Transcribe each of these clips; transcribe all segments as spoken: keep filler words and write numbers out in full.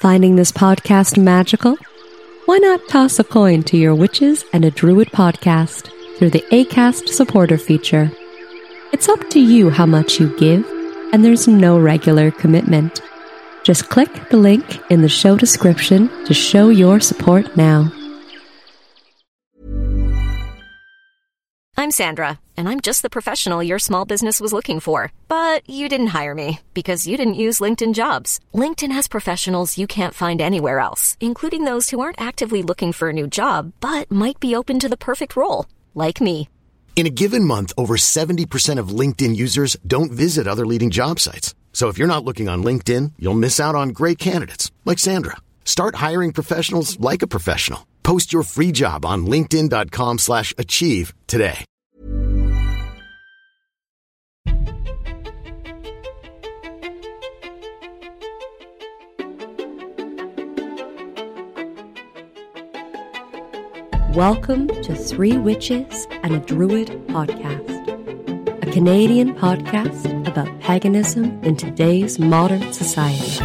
Finding this podcast magical? Why not toss a coin to your Witches and a Druid podcast through the Acast supporter feature? It's up to you how much you give, and there's no regular commitment. Just click the link in the show description to show your support now. I'm Sandra, and I'm just the professional your small business was looking for. But you didn't hire me because you didn't use LinkedIn Jobs. LinkedIn has professionals you can't find anywhere else, including those who aren't actively looking for a new job, but might be open to the perfect role, like me. In a given month, over seventy percent of LinkedIn users don't visit other leading job sites. So if you're not looking on LinkedIn, you'll miss out on great candidates like Sandra. Start hiring professionals like a professional. Post your free job on linkedin.com slash achieve today. Welcome to Three Witches and a Druid podcast, a Canadian podcast about paganism in today's modern society.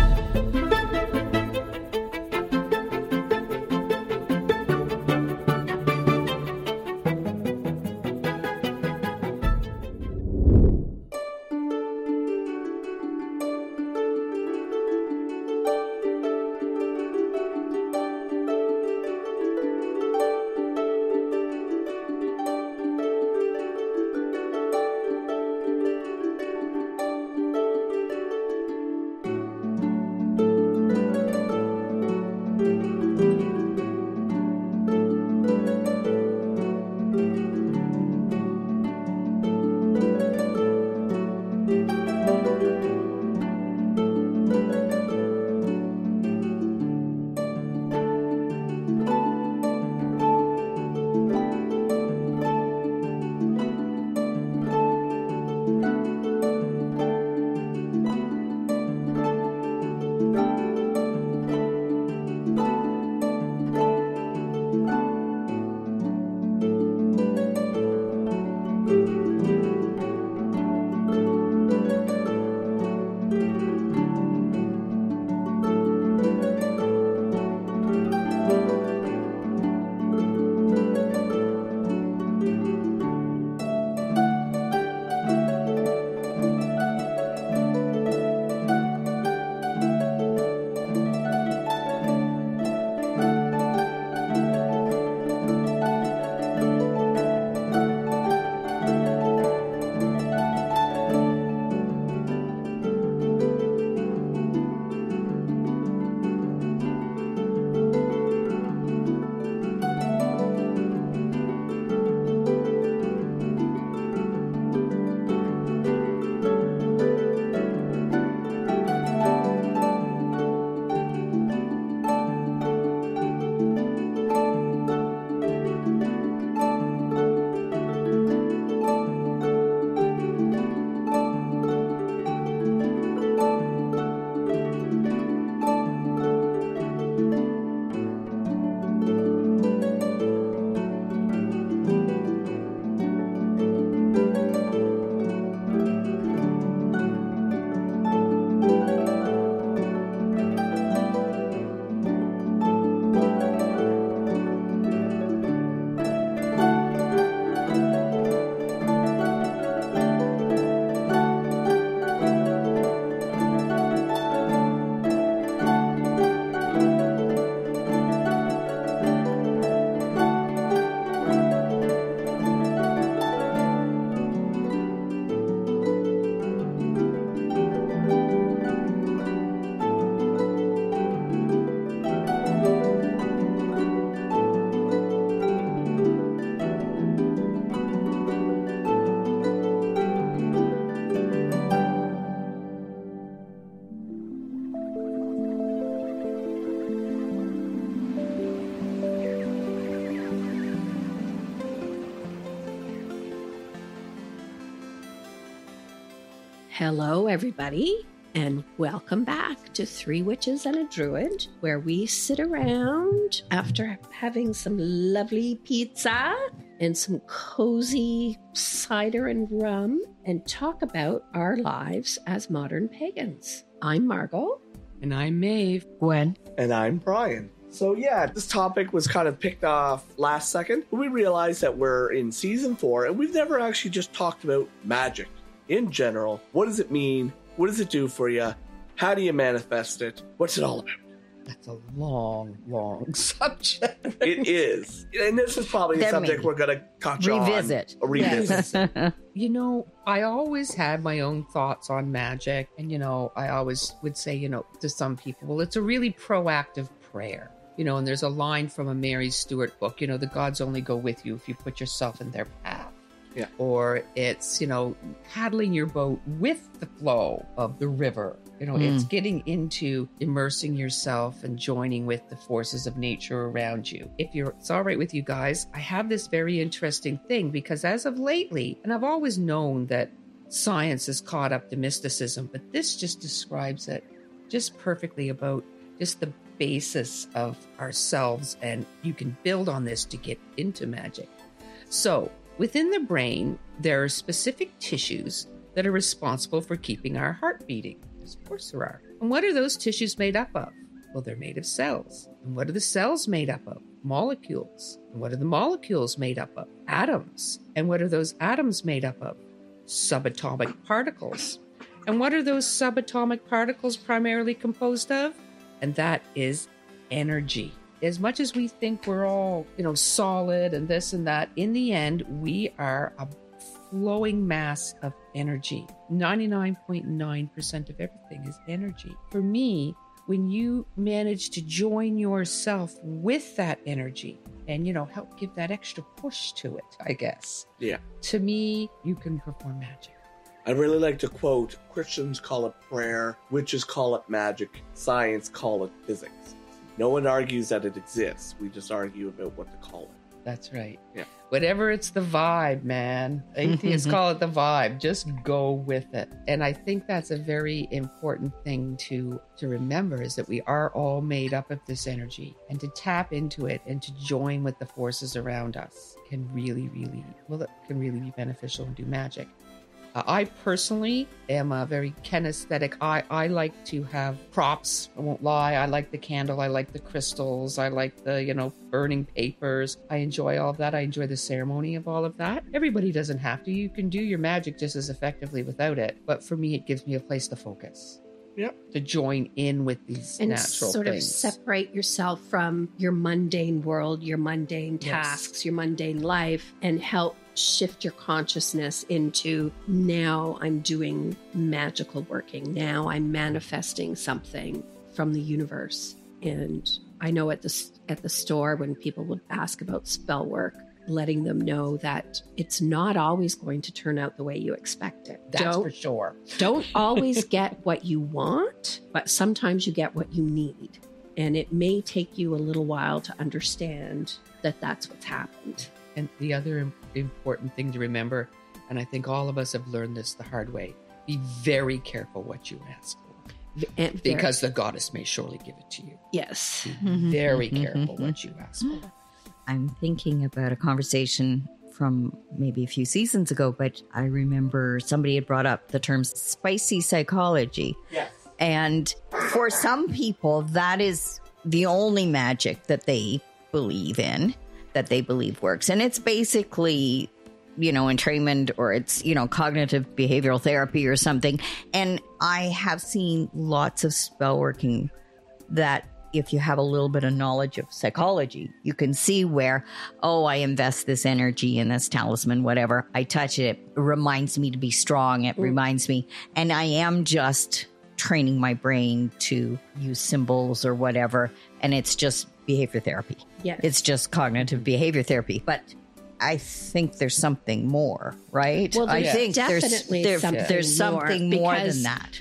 Hello, everybody, and welcome back to Three Witches and a Druid, where we sit around after having some lovely pizza and some cozy cider and rum and talk about our lives as modern pagans. I'm Margot. And I'm Maeve. Gwen. And I'm Brian. So yeah, this topic was kind of picked off last second. We realized that we're in season four and we've never actually just talked about magic in general. What does it mean? What does it do for you? How do you manifest it? What's it all about? That's a long, long subject. It is. And this is probably a Then subject we we're going to touch revisit. on. Revisit. Yes. You know, I always had my own thoughts on magic. And, you know, I always would say, you know, to some people, well, it's a really proactive prayer. You know, and there's a line from a Mary Stewart book, you know, the gods only go with you if you put yourself in their path. Yeah. Or it's, you know, paddling your boat with the flow of the river. You know, Mm. it's getting into immersing yourself and joining with the forces of nature around you. If you're, it's all right with you guys, I have this very interesting thing because as of lately, and I've always known that science is caught up to mysticism, but this just describes it just perfectly about just the basis of ourselves. And you can build on this to get into magic. So within the brain, there are specific tissues that are responsible for keeping our heart beating. Of course there are. And what are those tissues made up of? Well, they're made of cells. And what are the cells made up of? Molecules. And what are the molecules made up of? Atoms. And what are those atoms made up of? Subatomic particles. And what are those subatomic particles primarily composed of? And that is energy. As much as we think we're all, you know, solid and this and that, in the end, we are a flowing mass of energy. ninety-nine point nine percent of everything is energy. For me, when you manage to join yourself with that energy and, you know, help give that extra push to it, I guess. Yeah. To me, you can perform magic. I really like to quote, Christians call it prayer, witches call it magic, science call it physics. No one argues that it exists. We just argue about what to call it. That's right. Yeah. Whatever, it's the vibe, man. Atheists call it the vibe. Just go with it. And I think that's a very important thing to to remember is that we are all made up of this energy, and to tap into it and to join with the forces around us can really, really, well, it can really be beneficial and do magic. Uh, I personally am a very kinesthetic. I, I like to have props. I won't lie. I like the candle. I like the crystals. I like the, you know, burning papers. I enjoy all of that. I enjoy the ceremony of all of that. Everybody doesn't have to. You can do your magic just as effectively without it. But for me, it gives me a place to focus. Yep. To join in with these and natural sort things. of separate yourself from your mundane world, your mundane tasks, Yes. your mundane life, and help shift your consciousness into now I'm doing magical working. Now I'm manifesting something from the universe. And I know at the at the store when people would ask about spell work, letting them know that it's not always going to turn out the way you expect it. That's don't, for sure. don't always get what you want, but sometimes you get what you need. And it may take you a little while to understand that that's what's happened. And the other im- important thing to remember, and I think all of us have learned this the hard way, be very careful what you ask for. And very- Because the goddess may surely give it to you. yes. Be very careful what you ask for. I'm thinking about a conversation from maybe a few seasons ago, but I remember somebody had brought up the term spicy psychology. Yes. And for some people, that is the only magic that they believe in, that they believe works. And it's basically, you know, entrainment, or it's, you know, cognitive behavioral therapy or something. And I have seen lots of spell working that if you have a little bit of knowledge of psychology, you can see where, oh, I invest this energy in this talisman, whatever. I touch it. It reminds me to be strong. It mm. reminds me. And I am just training my brain to use symbols or whatever. And it's just behavior therapy. Yes. It's just cognitive behavior therapy. But I think there's something more, right? Well, I there's think definitely there's, something there, there's something more, more because than that.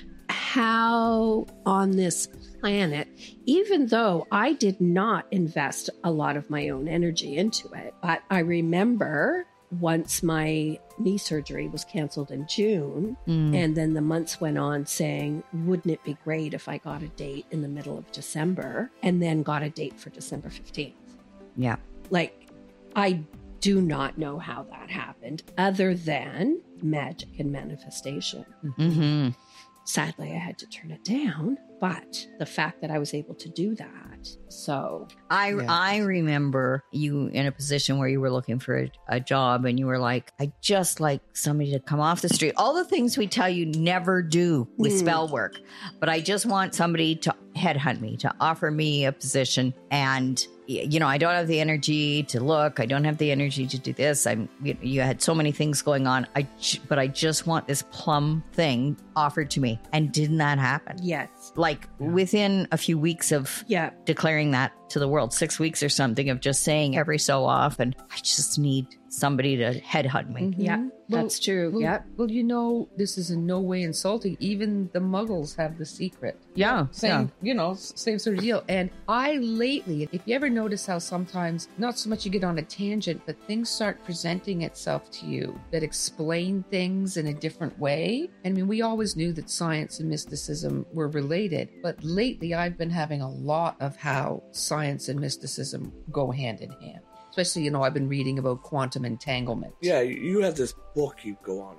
How on this planet, even though I did not invest a lot of my own energy into it, but I remember once my knee surgery was canceled in June, Mm. and then the months went on saying, wouldn't it be great if I got a date in the middle of December, and then got a date for December fifteenth? Yeah. Like, I do not know how that happened other than magic and manifestation. Mm-hmm. Sadly, I had to turn it down But the fact that I was able to do that. So I Yeah. I remember you in a position where you were looking for a, a job and you were like, I just like somebody to come off the street. All the things we tell you never do with Mm. spell work. But I just want somebody to headhunt me, to offer me a position. And, y- you know, I don't have the energy to look. I don't have the energy to do this. I'm, you, you had so many things going on. I, j- but I just want this plum thing offered to me. And didn't that happen? yes. Like within a few weeks of Yeah. declaring that to the world, six weeks or something of just saying every so often, I just need somebody to headhunt me. Yeah. Well, That's true. Well, yeah. well, you know, this is in no way insulting. Even the Muggles have the secret. Yeah, Same, you know, s- same sort of deal. And I lately, if you ever notice how sometimes, not so much you get on a tangent, but things start presenting itself to you that explain things in a different way. I mean, we always knew that science and mysticism were related, but lately I've been having a lot of how science and mysticism go hand in hand. Especially, you know, I've been reading about quantum entanglement. Yeah, you- you have this book you go on.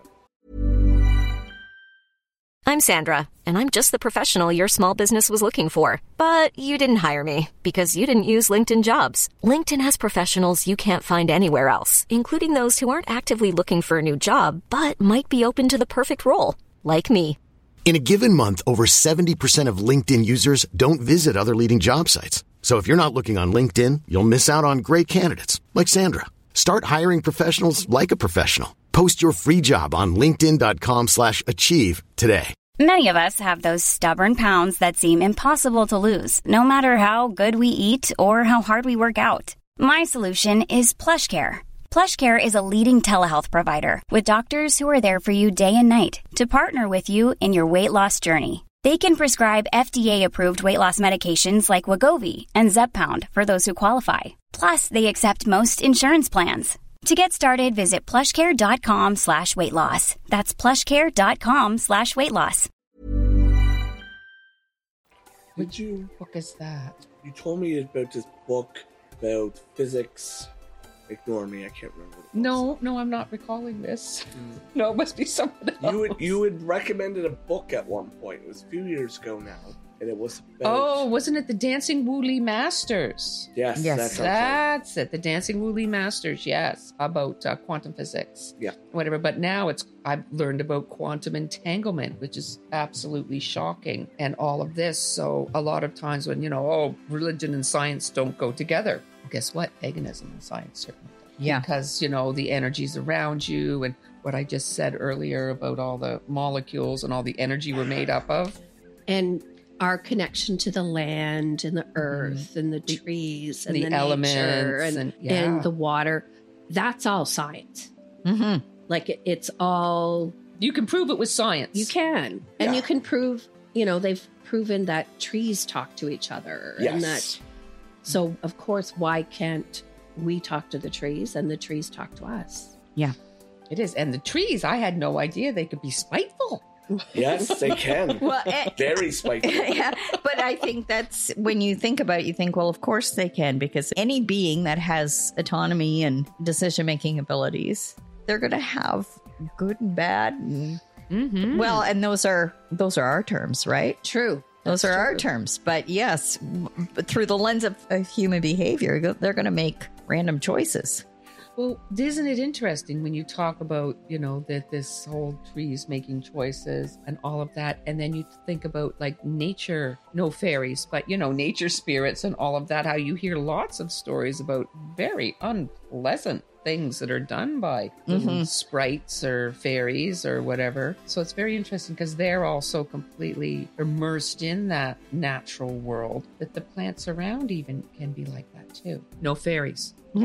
I'm Sandra, and I'm just the professional your small business was looking for. But you didn't hire me because you didn't use LinkedIn Jobs. LinkedIn has professionals you can't find anywhere else, including those who aren't actively looking for a new job, but might be open to the perfect role, like me. In a given month, over seventy percent of LinkedIn users don't visit other leading job sites. So if you're not looking on LinkedIn, you'll miss out on great candidates like Sandra. Start hiring professionals like a professional. Post your free job on linkedin.com slash achieve today. Many of us have those stubborn pounds that seem impossible to lose, no matter how good we eat or how hard we work out. My solution is PlushCare. PlushCare is a leading telehealth provider with doctors who are there for you day and night to partner with you in your weight loss journey. They can prescribe F D A-approved weight loss medications like Wegovy and Zepbound for those who qualify. Plus, they accept most insurance plans. To get started, visit plushcare.com slash weight loss. That's plushcare.com slash weight loss. Did you? book is that? You told me about this book about physics. Ignore me, I can't remember what it was. No, no, I'm not recalling this. No, it must be someone else. You had, you had recommended a book at one point. It was a few years ago now. And it was about... Oh, wasn't it the Dancing Wooly Masters? Yes, Yes. that sounds right. That's it, the Dancing Wooly Masters, yes, about uh, quantum physics. Yeah. Whatever, but now it's I've learned about quantum entanglement, which is absolutely shocking, and all of this. So a lot of times when, you know, oh, religion and science don't go together, guess what? Paganism and science certainly don't. Yeah. Because, you know, the energies around you and what I just said earlier about all the molecules and all the energy we're made up of. And our connection to the land and the earth and the trees and the the, elements nature and, and- yeah. and the water. That's all science. Mm-hmm. Like it, it's all You can prove it with science. you can, and Yeah. you can prove. You know, they've proven that trees talk to each other, and that. Yes. So of course, why can't we talk to the trees and the trees talk to us? Yeah. It is. And the trees, I had no idea they could be spiteful. Yes, they can. Well, eh, Very spiteful. yeah, but I think that's when you think about it, you think, well, of course they can, because any being that has autonomy and decision making abilities, they're going to have good and bad. And, Mm-hmm. well, and those are those are our terms, right? True. Those That's are our true. terms. But yes, w- through the lens of, of human behavior, they're going to make random choices. Well, isn't it interesting when you talk about, you know, that this whole trees making choices and all of that, and then you think about like nature, no fairies, but, you know, nature spirits and all of that, how you hear lots of stories about very unpleasant things that are done by little Mhm. sprites or fairies or whatever. So it's very interesting because they're also completely immersed in that natural world that the plants around even can be like that too. No fairies. You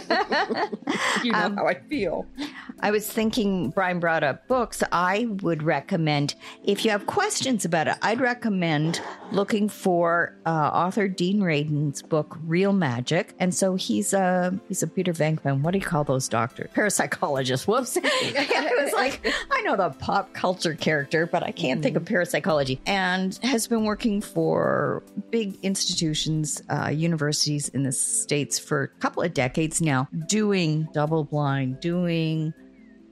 know Um, how I feel. I was thinking, Brian brought up books. I would recommend, if you have questions about it, I'd recommend looking for uh, author Dean Radin's book, Real Magic. And so he's a he's a Peter Venkman. What do you call those doctors? Parapsychologist. Whoops. I was like, I know the pop culture character, but I can't think of parapsychology. And has been working for big institutions, uh, universities in the States for a couple of decades now, doing double blind, doing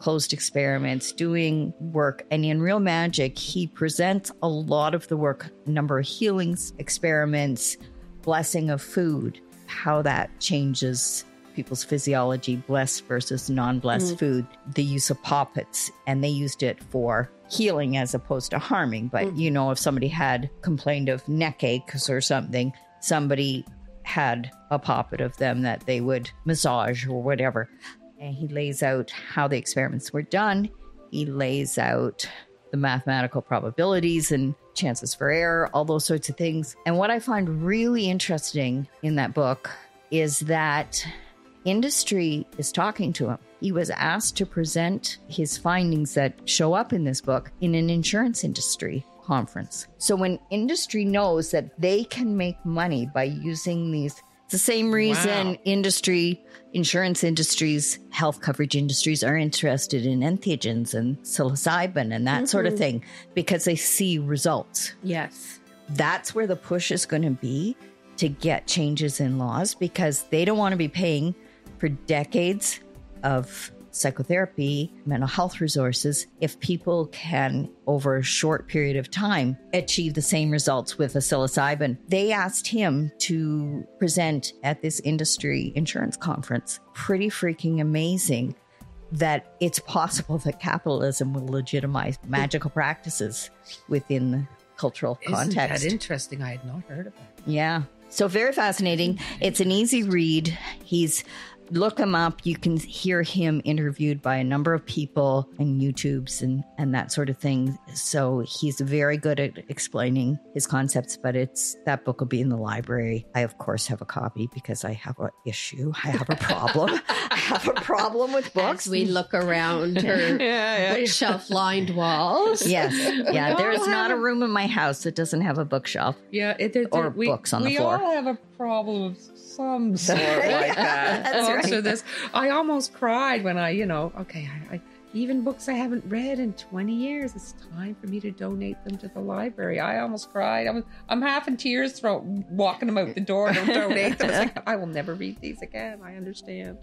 closed experiments, doing work. And in Real Magic, he presents a lot of the work, a number of healings, experiments, blessing of food, how that changes people's physiology, blessed versus non-blessed mm. food, the use of poppets, and they used it for healing as opposed to harming. But, mm. you know, if somebody had complained of neck aches or something, somebody had a poppet of them that they would massage or whatever. And he lays out how the experiments were done. He lays out the mathematical probabilities and chances for error, all those sorts of things. And what I find really interesting in that book is that industry is talking to him. He was asked to present his findings that show up in this book in an insurance industry conference. So when industry knows that they can make money by using these, it's the same reason wow. industry, insurance industries, health coverage industries are interested in entheogens and psilocybin and that mm-hmm. sort of thing, because they see results. Yes. That's where the push is going to be to get changes in laws, because they don't want to be paying for decades of psychotherapy, mental health resources, if people can, over a short period of time, achieve the same results with a psilocybin. They asked him to present at this industry insurance conference. Pretty freaking amazing that it's possible that capitalism will legitimize magical practices within the cultural context. Isn't that interesting? I had not heard of that. Yeah. So very fascinating. It's an easy read. He's Look him up. You can hear him interviewed by a number of people and YouTubes and, and that sort of thing. So he's very good at explaining his concepts, but it's that book will be in the library. I, of course, have a copy because I have an issue. I have a problem. I have a problem with books. As we look around her yeah, yeah. bookshelf-lined walls. Yes. Yeah. There is not a room in my house that doesn't have a bookshelf yeah, it, it, or we, books on we the floor. We all have a problem of some sort like that. That's also, right. this, I almost cried when I, you know, okay, I, I, even books I haven't read in twenty years, it's time for me to donate them to the library. I almost cried. I'm, I'm half in tears, throw, walking them out the door to donate them. It's like, I will never read these again. I understand.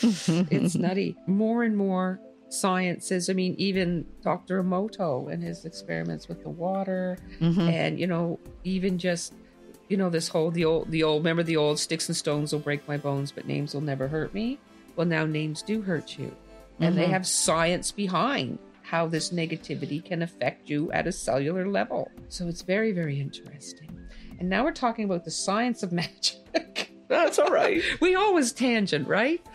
It's nutty. More and more sciences. I mean, even Doctor Emoto and his experiments with the water, mm-hmm. and, you know, even just, you know, this whole, the old, the old, remember the old sticks and stones will break my bones, but names will never hurt me. Well, now names do hurt you. And mm-hmm. they have science behind how this negativity can affect you at a cellular level. So it's very, very interesting. And now we're talking about the science of magic. That's all right. We always tangent, right?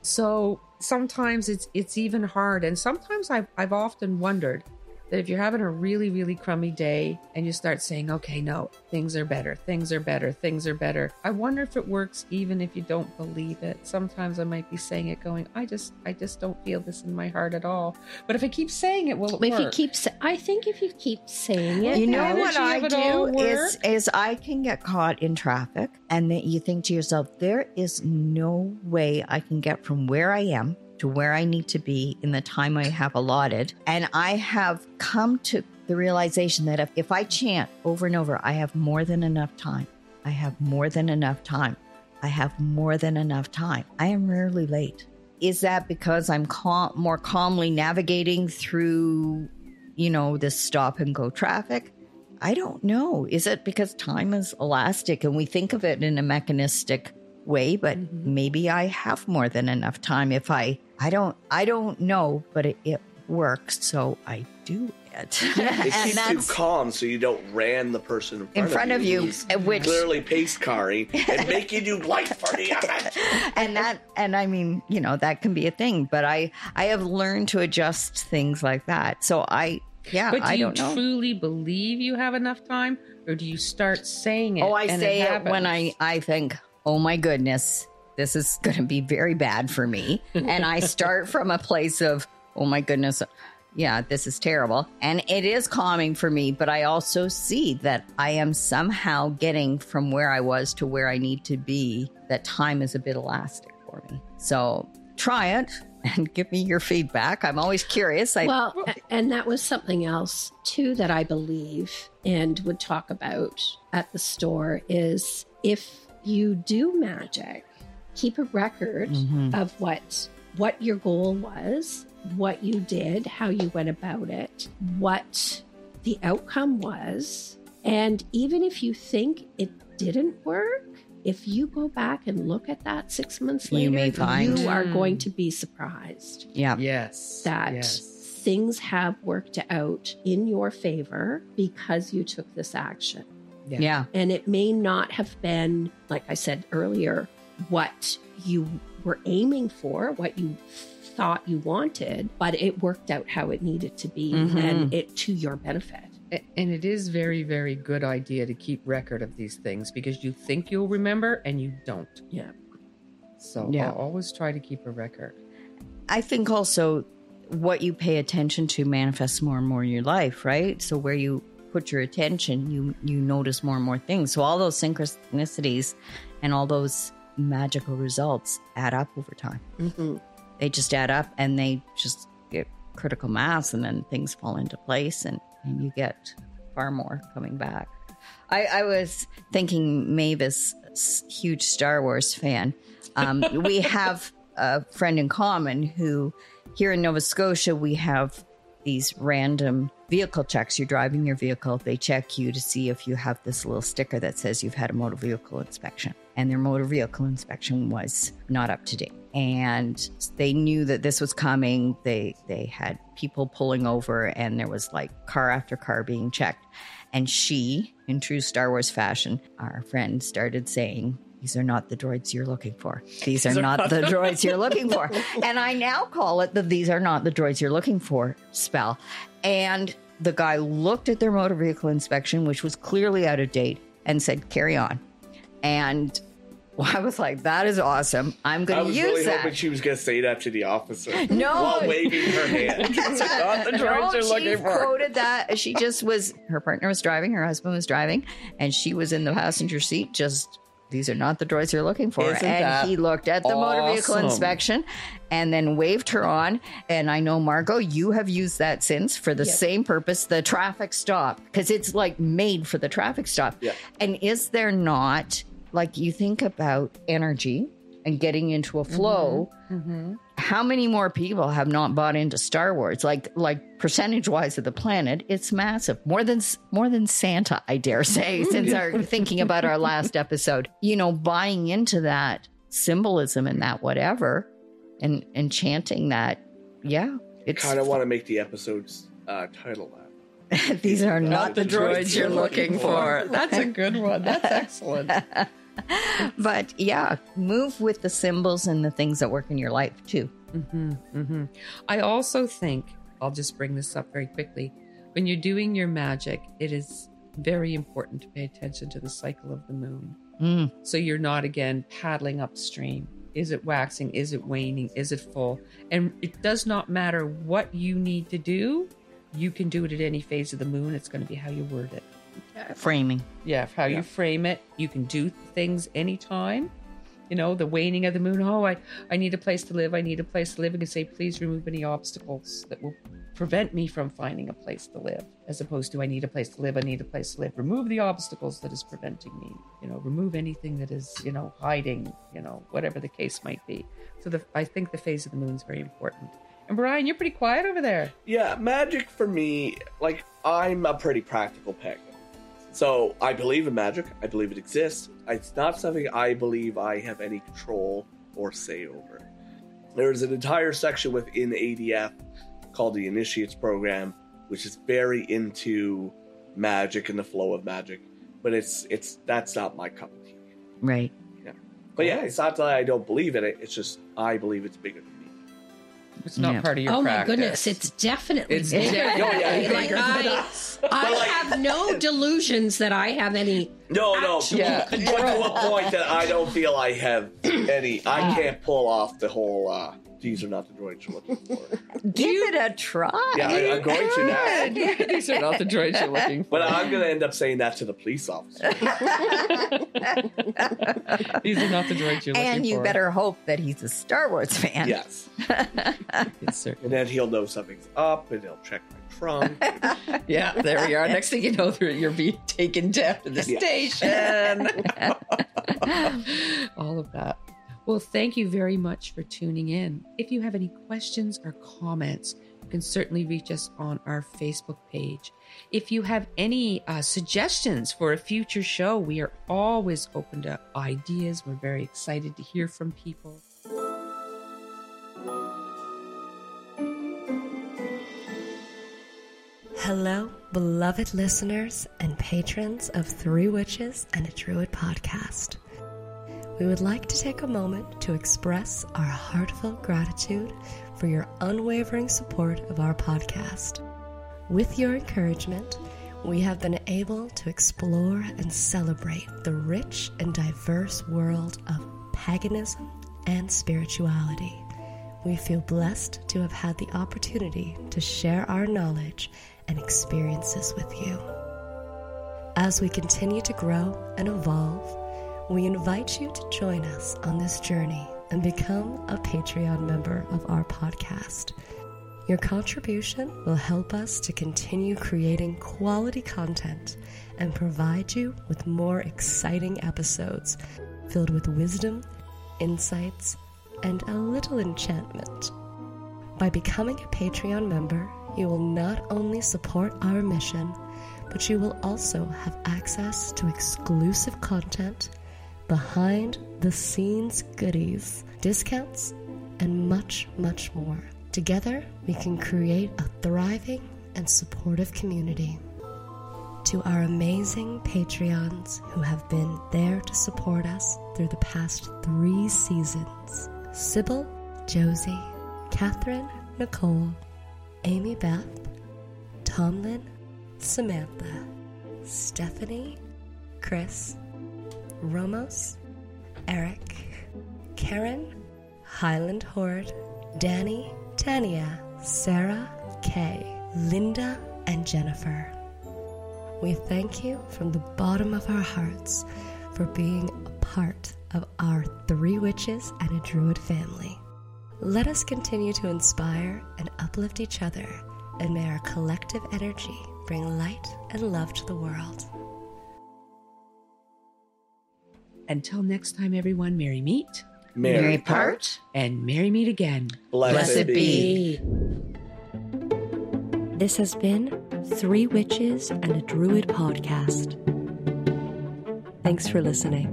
So sometimes it's it's even hard. And sometimes I've, I've often wondered that if you're having a really, really crummy day and you start saying, okay, no, things are better, things are better, things are better. I wonder if it works even if you don't believe it. Sometimes I might be saying it going, I just I just don't feel this in my heart at all. But if I keep saying it, will it if work? You keep, I think if you keep saying it. You know what I of it do all is, work? is I can get caught in traffic and that you think to yourself, there is no way I can get from where I am to where I need to be in the time I have allotted. And I have come to the realization that if, if I chant over and over, I have more than enough time. I have more than enough time. I have more than enough time. I am rarely late. Is that because I'm cal- more calmly navigating through, you know, this stop and go traffic? I don't know. Is it because time is elastic and we think of it in a mechanistic way, but mm-hmm. maybe I have more than enough time if I, I don't, I don't know, but it, it works. So I do it. It keeps you calm so you don't ram the person in front, in front of you, of you which clearly pace carring and make you do life for the event. And that, and I mean, you know, that can be a thing, but I, I have learned to adjust things like that. So I, yeah, but do I you don't know. truly believe you have enough time, or do you start saying it? Oh, I and say it, it when I, I think, oh my goodness, this is going to be very bad for me. And I start from a place of, oh my goodness, yeah, this is terrible. And it is calming for me, but I also see that I am somehow getting from where I was to where I need to be, that time is a bit elastic for me. So try it and give me your feedback. I'm always curious. I, well, and that was something else too that I believe and would talk about at the store is if you do magic, keep a record mm-hmm. of what what your goal was what you did, how you went about it, what the outcome was. And even if you think it didn't work, if you go back and look at that six months later, You may find- you are going to be surprised Yeah. Yes. that Yes. things have worked out in your favor because you took this action. Yeah. And it may not have been, like I said earlier, what you were aiming for, what you thought you wanted, but it worked out how it needed to be Mhm. and it to your benefit. A- And it is very, very good idea to keep record of these things because you think you'll remember and you don't. Yeah. So Yeah. I'll always try to keep a record. I think also what you pay attention to manifests more and more in your life, right? So where you put your attention, you you notice more and more things. So all those synchronicities and all those magical results add up over time. Mm-hmm. They just add up and they just get critical mass, and then things fall into place, and, and you get far more coming back. I, I was thinking Mavis, s- huge Star Wars fan. Um, we have a friend in common who, here in Nova Scotia, we have these random vehicle checks. You're driving your vehicle, they check you to see if you have this little sticker that says you've had a motor vehicle inspection. And their motor vehicle inspection was not up to date. And they knew that this was coming. They they had people pulling over, and there was like car after car being checked. And she, in true Star Wars fashion, our friend started saying, "These are not the droids you're looking for. These are not the droids you're looking for." And I now call it the "these are not the droids you're looking for" spell. And the guy looked at their motor vehicle inspection, which was clearly out of date, and said, "Carry on." And well, I was like, that is awesome. I'm I going to was use really that. hoping she was going to say that to the officer No. while waving her hand. Not the droids No, you're she looking for. quoted that. She just was, her partner was driving, her husband was driving, and she was in the passenger seat just, "These are not the droids you're looking for." Isn't and that he looked at the motor vehicle awesome? inspection and then waved her on. And I know, Margot, you have used that since for the Yes. same purpose, the traffic stop, because it's like made for the traffic stop. Yeah. And is there not, like, you think about energy and getting into a flow, Mm-hmm. how many more people have not bought into Star Wars? Like, like percentage wise of the planet, it's massive. More than more than Santa, I dare say. Since our thinking about our last episode, you know, buying into that symbolism and that whatever, and and chanting that, yeah, it's Kind of want to make the episode's uh, title that. these are not the droids you're looking for. That's a good one. That's excellent. But yeah, move with the symbols and the things that work in your life too. Mm-hmm, mm-hmm. I also think, I'll just bring this up very quickly. When you're doing your magic, it is very important to pay attention to the cycle of the moon. Mm. So you're not, again, paddling upstream. Is it waxing? Is it waning? Is it full? And it does not matter what you need to do. You can do it at any phase of the moon. It's going to be how you word it. Framing. Yeah, how Yeah. you frame it. You can do things anytime. You know, the waning of the moon. Oh, I, I need a place to live. I need a place to live. And can say, please remove any obstacles that will prevent me from finding a place to live. As opposed to, I need a place to live. I need a place to live. Remove the obstacles that is preventing me. You know, remove anything that is, you know, hiding, you know, whatever the case might be. So the, I think the phase of the moon is very important. And Brian, you're pretty quiet over there. Yeah, magic for me, like, I'm a pretty practical penguin. So I believe in magic. I believe it exists. It's not something I believe I have any control or say over. There's an entire section within A D F called the Initiates Program, which is very into magic and the flow of magic. But it's it's that's not my cup of tea. Right. Yeah. But yeah, it's not that I don't believe in it. It's just I believe it's bigger than me. It's not Yeah. part of your Oh practice. my goodness, it's definitely It's bigger. definitely Oh, yeah, than me. bigger Like, than I, I like- have no delusions that I have any. No, no. Yeah. But to a point that I don't feel I have any. I can't pull off the whole. Uh, these are not the droids you're looking for. Give it a try. Yeah, I, I'm going to now. These are not the droids you're looking for. But I'm going to end up saying that to the police officer. These are not the droids you're looking for. And you better hope that he's a Star Wars fan. Yes. Yes, sir. And then he'll know something's up, and he'll check my trunk. Yeah, there we are. Next thing you know, you're being taken down to the Yeah. station. All of that. Well, thank you very much for tuning in. If you have any questions or comments, you can certainly reach us on our Facebook page. If you have any uh, suggestions for a future show, we are always open to ideas. We're very excited to hear from people. Hello, beloved listeners and patrons of Three Witches and a Druid podcast. We would like to take a moment to express our heartfelt gratitude for your unwavering support of our podcast. With your encouragement, we have been able to explore and celebrate the rich and diverse world of paganism and spirituality. We feel blessed to have had the opportunity to share our knowledge and experiences with you. As we continue to grow and evolve, we invite you to join us on this journey and become a Patreon member of our podcast. Your contribution will help us to continue creating quality content and provide you with more exciting episodes filled with wisdom, insights, and a little enchantment. By becoming a Patreon member, you will not only support our mission, but you will also have access to exclusive content, behind the scenes goodies, discounts, and much, much more. Together, we can create a thriving and supportive community. To our amazing Patreons who have been there to support us through the past three seasons, Sybil, Josie, Catherine, Nicole, Amy Beth, Tomlin, Samantha, Stephanie, Chris, Ramos, Eric, Karen, Highland Horde, Danny, Tania, Sarah, Kay, Linda, and Jennifer. We thank you from the bottom of our hearts for being a part of our Three Witches and a Druid family. Let us continue to inspire and uplift each other, and may our collective energy bring light and love to the world. Until next time, everyone, merry meet, Merry, Merry part, part. and merry meet again. blessed, Blessed be. be. This has been Three Witches and a Druid podcast. Thanks for listening.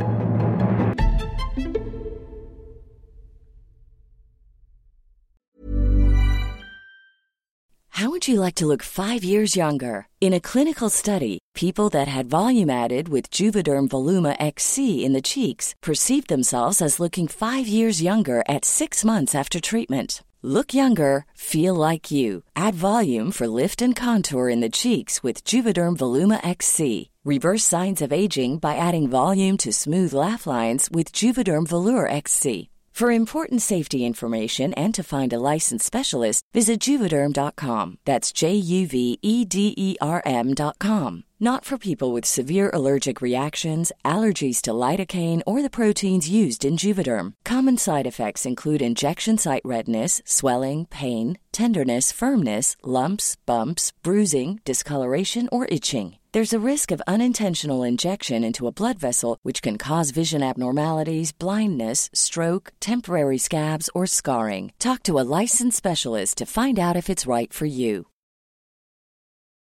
How would you like to look five years younger? In a clinical study, people that had volume added with Juvederm Voluma X C in the cheeks perceived themselves as looking five years younger at six months after treatment. Look younger, feel like you. Add volume for lift and contour in the cheeks with Juvederm Voluma X C. Reverse signs of aging by adding volume to smooth laugh lines with Juvederm Volure X C. For important safety information and to find a licensed specialist, visit Juvederm dot com. That's J U V E D E R M dot com. Not for people with severe allergic reactions, allergies to lidocaine, or the proteins used in Juvederm. Common side effects include injection site redness, swelling, pain, tenderness, firmness, lumps, bumps, bruising, discoloration, or itching. There's a risk of unintentional injection into a blood vessel, which can cause vision abnormalities, blindness, stroke, temporary scabs, or scarring. Talk to a licensed specialist to find out if it's right for you.